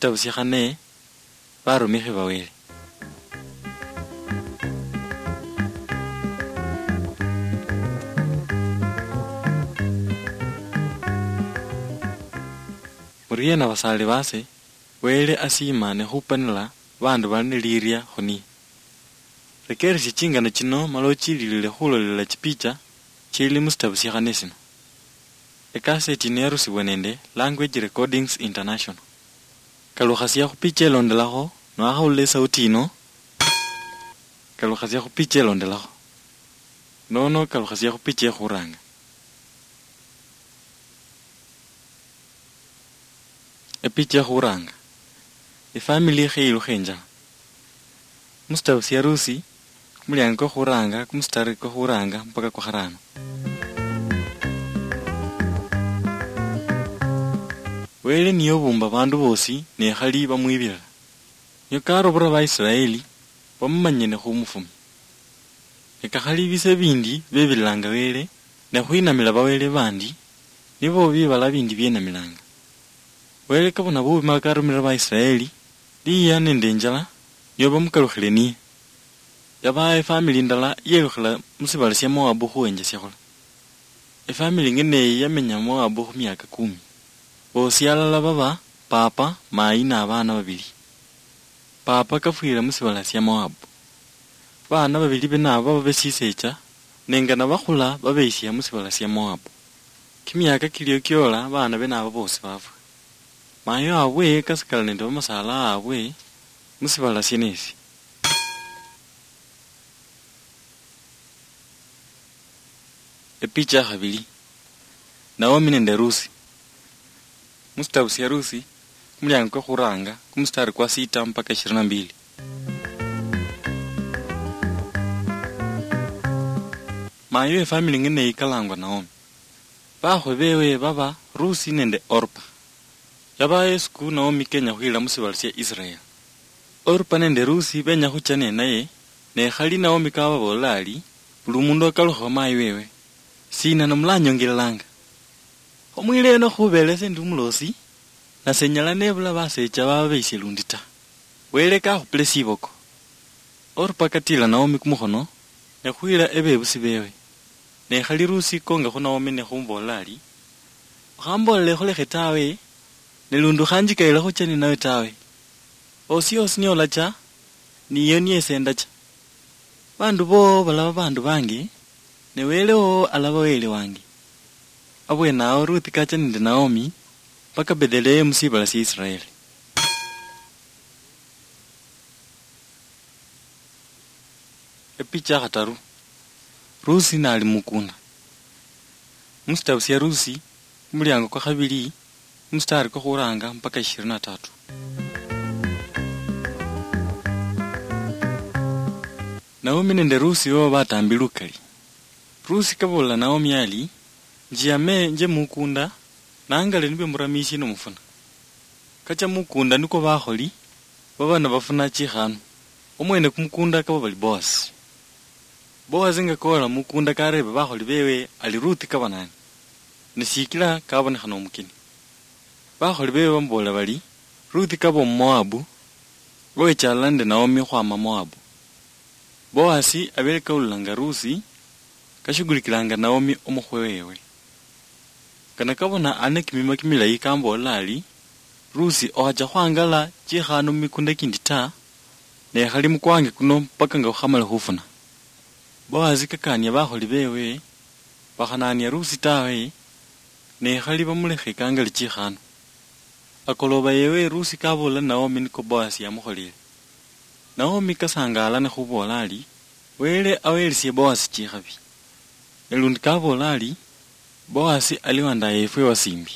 musitabusikhane barumikhi bawele. Muriena basali base wele asimane khupanila bandu bane lirya khuni. Rekeri sichingana chino malochilile khulolela chipicha chili musitabusikhane sino. Ekaseti nerusibwa nende Language Recordings International. Kalukhasia khupicha elondelakho noakhaulile sauti ino kalukhasia khupicha elondelakho nono kalukhasia khupicha ekhuranga. Epicha ekhuranga efamily kheyilukha enjala musitabusi harusi kumulyango kwekhuranga kumustari kwekhuranga mpaka kwakharano. Wele niyo bumba bandu bosi nekhali bamwibirira nyo karobora Baisraeli bamumanyene khumufumi ekakhali bise bindi bebilanga wele nekhwinamila bawele bandi nibo bibala bindi byenamilanga. Wele kabona bubima karumira Baisraeli liya nende enjala nyo bamukalukhile niye yaba efamily ndala yelukhila musibala sya Moabu khuwenja syakhola. Efamily ngene yamenya Moabu khumyaka 10. Bosi alala baba papa mayi n'abana babili. Papa kafwira musibala sya Moabu. Bana babili benabo babesisecha nengana bakhula babeisya musibala sya Moabu. Kimyaka kiliyo kyola bana benabo bosi bafwa. Mayo abwe kasikala nende bamasala abwe musibala syenesi. Epicha khabili Naomi nende Rusi. Musitabusi harusi kumulyango kwekhuranga kumustari kwa 6 mpaka 22. Mayo efamily ngene ikalangwa Naomi. Bakhwe bewe baba Rusi nende Orpa. Yaba esku Naomi kenya khwila musibala sya Israel. Orpa nende Rusi benya khuchane naye nekhali Naomi kababola ali buli mundu akalukha mayi wewe sina nomulanyongelelanga. Omwile eno khubele sendi umulosi nasenyala nebula basecha baba beisye lundi ta. Wele kakhupile siboko. Orpa katila Naomi kumukhono nekhwila ebebusi bewe. Nekhali Rusi konga khu Naomi nekhumbola ali okhambolele khulekhe tawe nelundu khanjikaila khuchani nawe tawe. Osi nyola cha niyo niyesenda cha. Bandu bo balaba bandu bange newelewo alaba wele wange. Abwe nao Ruth kacha nende Naomi paka bedele musibala sya Israeli. Epicha khataru Rusi nali mukunda. Musitabusi Rusi kumulyango kwa khabili mustari kwa khuranga mpaka 23. Naomi nende Rusi bo batambi lukali. Rusi kabola Naomi ali njiyame nje mukunda nangale nibe muramisi nomufuna. Kacha mukunda niko bakholi babana bafuna chikhano. Omwene kumukunda kabo bali boss. Boss nga kola mukunda karebe bakholi bewe ali Ruth kabanani. Nisikila kabonekhana omukini. Bakholi bewe bambola bali Ruth kabo Moabu wechala nde Naomi khwama Moabu. Boasi abele kaulanga Rusi kashugulikilanga Naomi omukhwe wewe. Kana kabona ane kimima kimilayi kambola ali Rusi ohacha khwangala chikhano mikunda kindi ta nekhali mukwange kuno mpaka nga khamala khufuna. Boasi kakanya bakholi bewe bakhanania Rusi tawe nekhali bamulekhe kangali chikhano. Akoloba yewe Rusi kabola Naomi niko Boasi yamukholile. Naomi kasangala nekhubola ali wele awelisye Boasi chikhabi. Elundi kabola ali Boasi aliwanda yefwe wasimbi.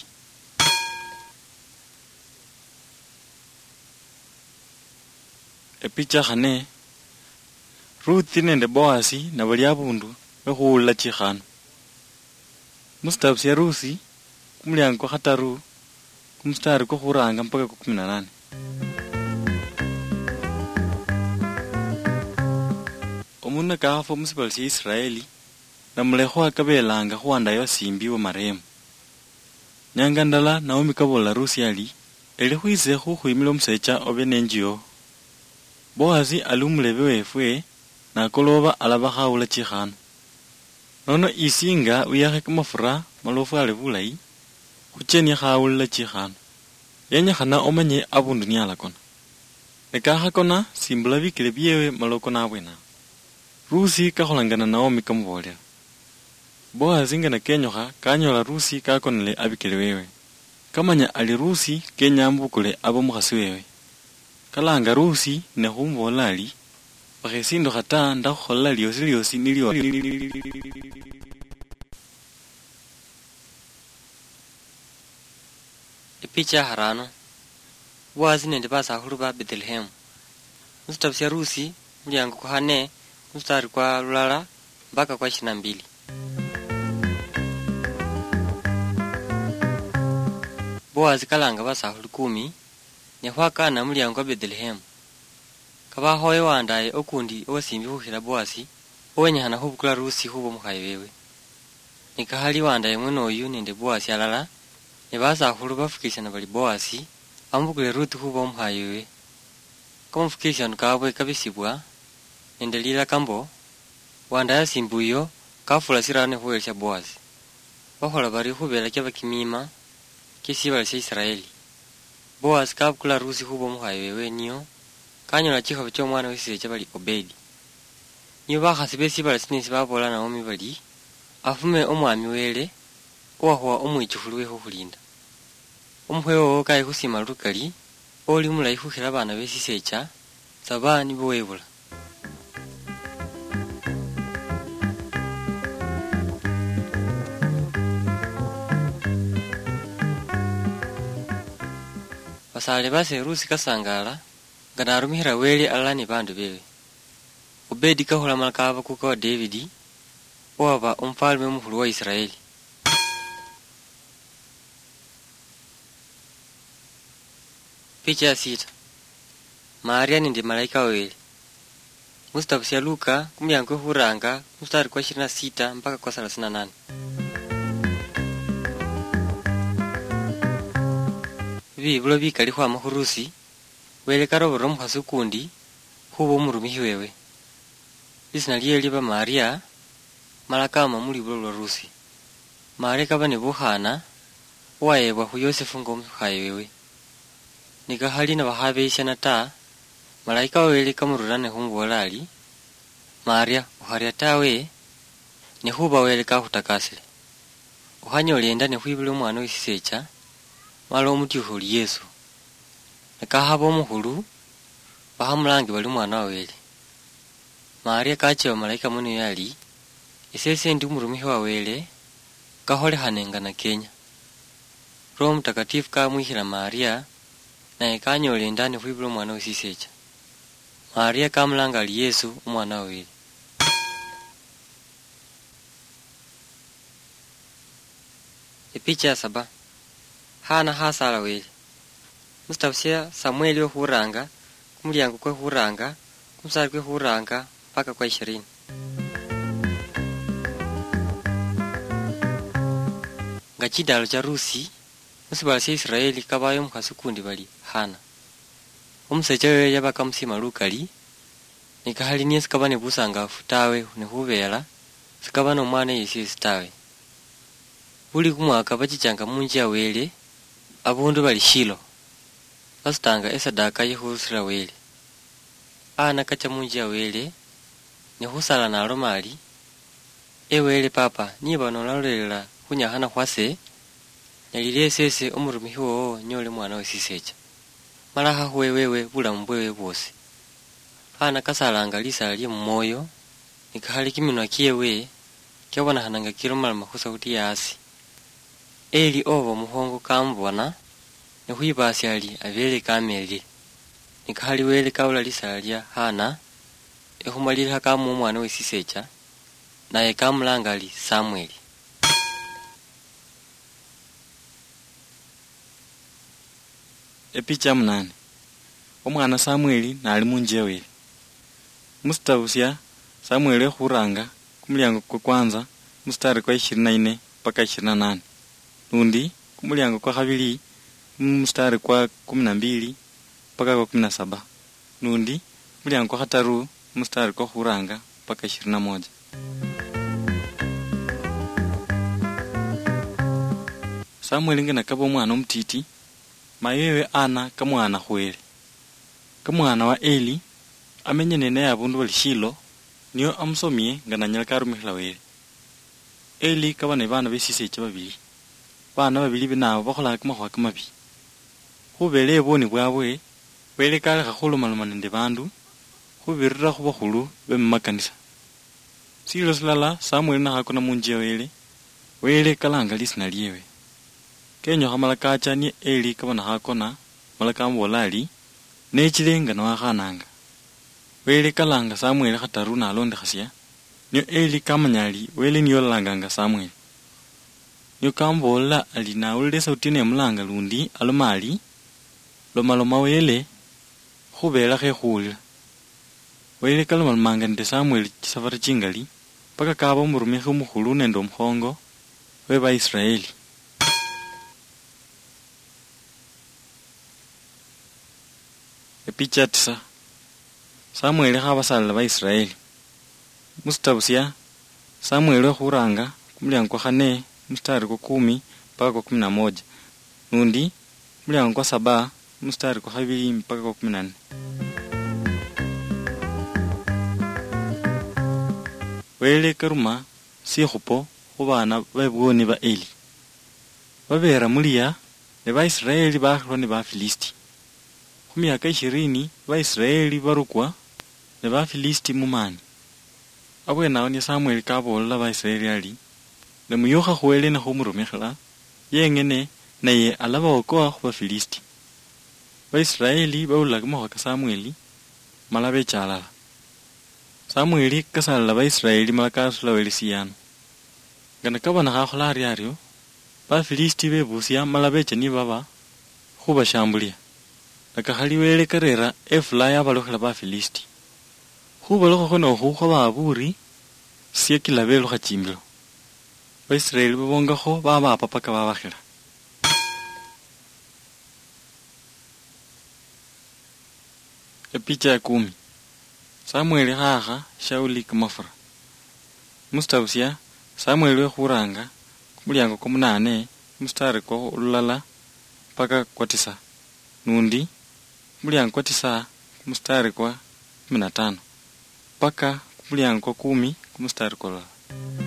Epicha khane Ruth nende Boasi nabali abundu bekhuula chikhano. Musitabusi Rusi kumulyango kwa khataru kumustari kwa khuranga mpaka 18. Omuna kafa musibala sya Israeli namulekho akabelanga khuwanda yasimbi wa maremu. Nyanga ndala Naomi kabola Rusi ali eli khwise khukhwimila omusecha obe nenjiyo. Boazi ali umulebe wefwe nakoloba alaba khawula chikhano. Nono isinga uyakhe kamafura malofu ali bulayi khuchenia khawulila chikhano. Yenyakhana omanye abundu nialakona. Nekakhakona simbula bikile byewe maloko nabwena. Rusi kakholangana Naomi kamubolera. Boazi ngana kenyokha kanyola Rusi kakonele abikile wewe. Kamanya ali Rusi kenyambukule abo mukhasi wewe. Kalanga Rusi ne khumbola ali bakhesindo khata ndakhukhola lyosi nilyo. Picha harano. Boazi nende basakhulu ba Bethlehem. Mustabisya Rusi mulyango kwa hane mustari kwa lulala mpaka kwa 22. Boazi kalanga basakhulu 10 nekhwakana mulyango kwa Bethlehem. Kabahoye wandaye okundi owasimbi khukhila Boazi owenyakhana khubukula Rusi khuba mukhaye wewe. Nikahali wandaye mweno oyu nende Boazi alala ne basakhulu bafukishana bali Boazi ambukule Ruthi khuba omukhaye wewe. Kamufukishano kabwe kabisibwa nende lila kambo wandaye simbu iyo kafula sirane khuwelesya Boazi. Bakhola bari khubela kyabakimima kisibala sya Israeli. Boazi kabukula Rusi khuba omukhaye wewe niyo kanyola chikhobe ky'omwana wesisecha bali Obedi. Niyo bakhasi besibala sinesi babola Naomi bali afume omwami wele owahuwa omwichukhulu we khukhulinda. Omukhwe wowo kayi khusima lukali oli mulayi khukhila bana besisecha sabani bowebula. Basale base Rusi kasangala ngana arumihira wele alala ni bandu bewe. Obedi kahula malakava kuka wa Davidi owaba omfalme omukhulu wa Israeli. Picha ya 6. Maria nende malaika wawele. Mustabisya Luka kumyango khuranga mustari kwa 26 mpaka kwa 38. Bibulo bikali khwama khu Rusi wele karobora omukhasi ukundi khuba omurumihi wewe. Lisina lye liba Maria malakama mulibulo lwa Rusi. Maria kaba ne bukhana owayebwa khu Yosefu ng'omukhaye wewe. Nikahali na bahabeyishana ta malaika wawele kamururane khumbola ali Maria ukharya tawe ne khuba wele kakhutakasile. Ukhanyola enda ne khwibula omwana wesisecha mala omutyukhuli Yesu. Nekahaba omukhulu bahamulange bali mwana wawele. Maria kachewa malaika muno yali esese ndi umurumihi wawele kaholekhanengana Kenya. Roho Mutakatifu kamwihila Maria naye kanyola endani khwibula omwana wesisecha. Maria kamulanga ali Yesu omwana wawele. Epicha ya 7. Hana hasala wele. Mustabisya Samueli okhuranga kumulyango kwe khuranga kumusari kwe khuranga mpaka kwa 20. Nga chidalo cha Rusi musibala sya Israeli kabayo omukhasi ukundi bali Hana. Omusecha wewe yabaka musima lukali nikahali niye sikaba ne busangafu tawe ne khubela sikaba n'omwana yesi tawe. Buli kumwaka bachichanga munji ya wele abundu bali Shilo basitanga esadaka yekhurusira wele. Ana kacha munji ya wele ne khusala naloma ali ewele papa niye banolalolela khunyakhana khwase nelile esese omurumihi wowo nyole mwana wesisecha malakha khuwewewe bulamu bwewe bwosi. Ana kasalanga lisala lye mmoyo nikahali kiminwa kyewe kyabonekhananga kilomalama khusauti yasi. Eli oba omuhongo kamubona nekhwibasya ali abele kamelile. Nikahali wele kawula lisala lya Hana ekhumalilha kamu omwana wesisecha naye kamulanga ali Samueli. Epicha 8. Omwana Samueli nali munji wele. Mustabisya Samueli khuranga kumulyango kwa kwanza mustari kwa 24 mpaka 28. Nundi kumulyango kwa khabili mstari kwa 12 mpaka kwa 17. Nundi mulyango kwa khataru mstari kwa khuranga mpaka 21. Samueli ngena kaba omwana omutiti, mayewe Ana kamwana khwele. Kamwana wa Eli amenyene naye abundu bali Shilo, niyo amusomye nga nanyala karumikhila wele. Eli kaba ne bana besiseche babili. Bana babili binabo bakholanga kamakhuwa kamabi. Khubele eboni bwabwe wele kalekha khulumaluma nende bandu khubirira khubakhulu bemakanisa. Silo silala Samueli nakhakona munju ya wele kalanga lisina lyewe. Kenyo khamala kachanie Eli kaba nakhakona mala kamubola ali nechilenga nawakhananga. Wele kalanga Samueli khataru nalondekhasya, niyo Eli kamanyali wele niyo lalanganga Samueli. Niyo kambola ali nawulile sauti nemulanga lundi aloma ali lomaloma wele khubela khekhulila. Wele kalomalomanga nende Samueli chisafari chingali paka kaba omurumikhi omukhulu nende omukhongo weba Israeli. Epicha 9. Samueli khabasalila ba Israeli. Mustabusya Samueli khuranga kumulyango kwa 4 mstari kwa 10 mpaka kwa 11. Nundi mulyango kwa 7 mstari kwa 2 mpaka kwa 14. Wele karuma sikhupo khubana bebwoni ba Eli. Babera muliya ne ba Israeli bakhilwa ne ba Filisti. Khumyaka 20 ba Israeli barukwa ne ba Filisti mumani. Abwenawo ni Samueli kabola ba Israeli ali nemuyokha khwele na khumurumikhila yengene naye alaba okoa khuba Filisti. Ba Israeli bawula kamakhuwa ka Samueli mala bechalala. Samueli kasalala ba Israeli mala kasula wele siyano. Ngana kabana khakhola aryo ba Filisti bebusya mala becha ni baba khubashambulia. Nakakhali wele karera efula yabalokhela ba Filisti. Khubalokho khono khukho baburi syekila belukha chimbilo. Ba Israeli babongakho baba paka babakhila. Epicha ya 10. Samueli khakha Shauli kamafura. Mustabusya Samueli wekhuranga kumulyango kwa 8 mstari kwa ulala paka kwa 9. Nundi kumulyango kwa 9 mstari kwa 15 paka kumulyango kwa 10 mstari kwa ulala.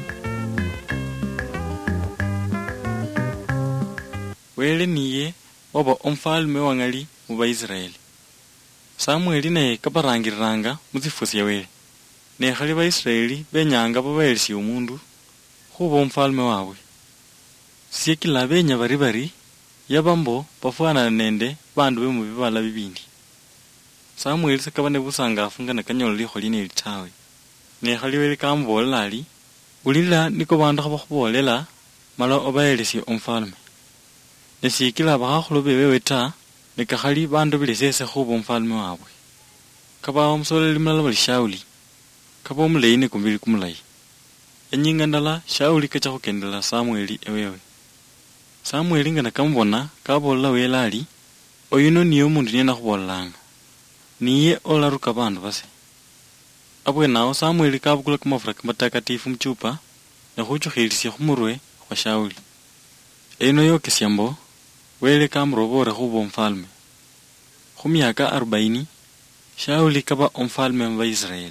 Wele niye waba omfalme wangali muba Israeli. Samueli naye kabarangiriranga muzifusi ya wele. Nekhali ba Israeli benyanga babaelisi omundu khuba omfalme wabwe. Syekila benya bari yabambo bafuana nende bandu be mubibala bibindi. Samueli sekaba ne busangafu nga nakanyola likho line litawe. Nekhali wele kambola ali ulila niko bandu khabakhubolela mala obaelisi omfalme. Nesikila bakhakhulu bewe ta nekakhali bandu bilesese khuba omfalme wabwe. Kaba omusoleli mulala bali Shauli. Kaba omulayi ne kumbili kumulayi. Enyinga ndala Shauli kacha khukendela Samueli ewewe. Samueli nga nakamubona kabola wele ali oyuno niye omundu niye nakhubolelanga. Niye olaruka bandu base. Abwenawo Samueli kabukula kamafura kamatakatifu muchupa nekhuchukhilisya khumurwe kwa Shauli. Eno yokesya mbo wele kamurobore khuba omfalme. Khumyaka 40 Shauli kaba omfalme wa Israeli.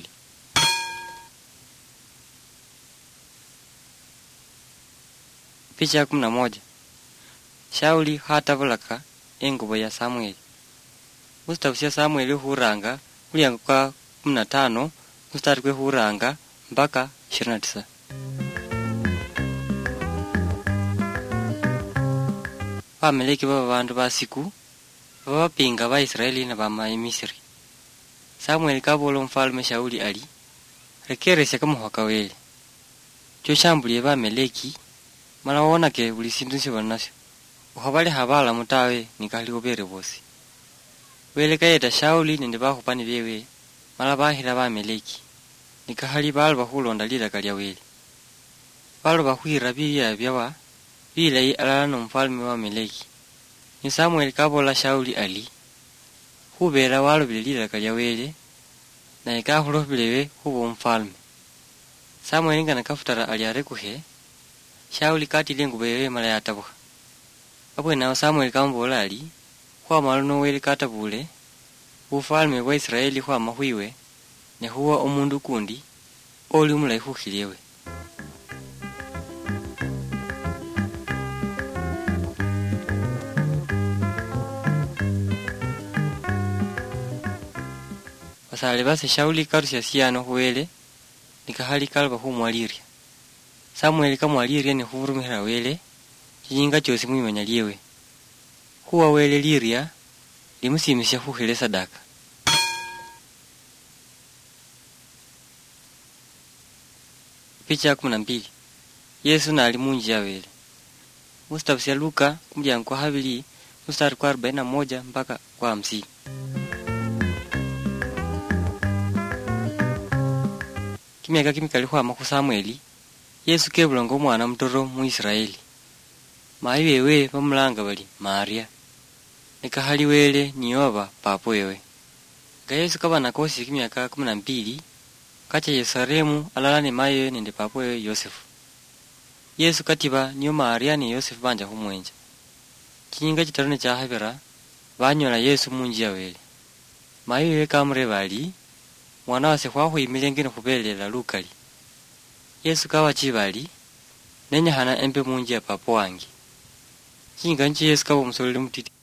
Picha 11. Shauli khatabulaka engubo ya Samueli. Mustabusya Samueli khuranga mulyango kwa 15 mstari kwe khuranga mpaka 29. Bameleki baba bandu basiku babapinga ba Israeli na bama Misiri. Samueli kabola omfalme Shauli ali rekeresya kamukhwa kawele. Choshambulie bameleki mala wonake buli sindu sibonasyo. Ukhabale habala mutawe nikali obere bosi. Wele kayeta Shauli nende bakhupani bewe mala bahila bameleki. Nikahali balu bakhulonda lilaka lya wele. Balu bakhwira biya byawa bilayi alala nomfalme wa Meleki. ni Samueli kabola Shauli ali hubera walobile lilaka lya wele na ikahulobilewe hubo mfalme. Samueli ngana kafutara ali arekuhe Shauli katile ngubewe mala yatabuha. Abwe nao Samueli kambola ali huwa maluno wele katabule ufalme wa Israeli huwa mahuiwe ne huwa omundu kundi oli umulai huhiliwe. Basale base Shauli karusya siyano huwele nikahali kalba humwaliria. Samueli kamwaliria ni huvurumihira wele chijinga chosi mwimanya liyewe. Huwa wele liria limusimisya huhile sadaka. Picha 12. Yesu na alimunji ya wele. Mustafa Luka kumbiya kwa habili mustari kwa 41 mpaka kwa 50. Kimyaka kimikali huama ku Samueli Yesu kebulanga omwana mutoro mu Israeli. Mayi wewe bamulanga bali Maria. Nikahali wele niyoba papo wewe. Nga Yesu kabana kosi kimyaka 12 kacha Yerusalemu alalane mayi nende papo wewe Yosefu. Yesu katiba niyo Maria ni Yosefu banja humwenja. Kinyinga chitarone cha habera banyola Yesu munji ya wele. Mayi wewe kamure bali mwana wase hwaho imilengene hubelela lukali. Yesu kawa chibali nenya hana empe munji ya papo wangi. Kinga nchi Yesu kawa msolele mutiti.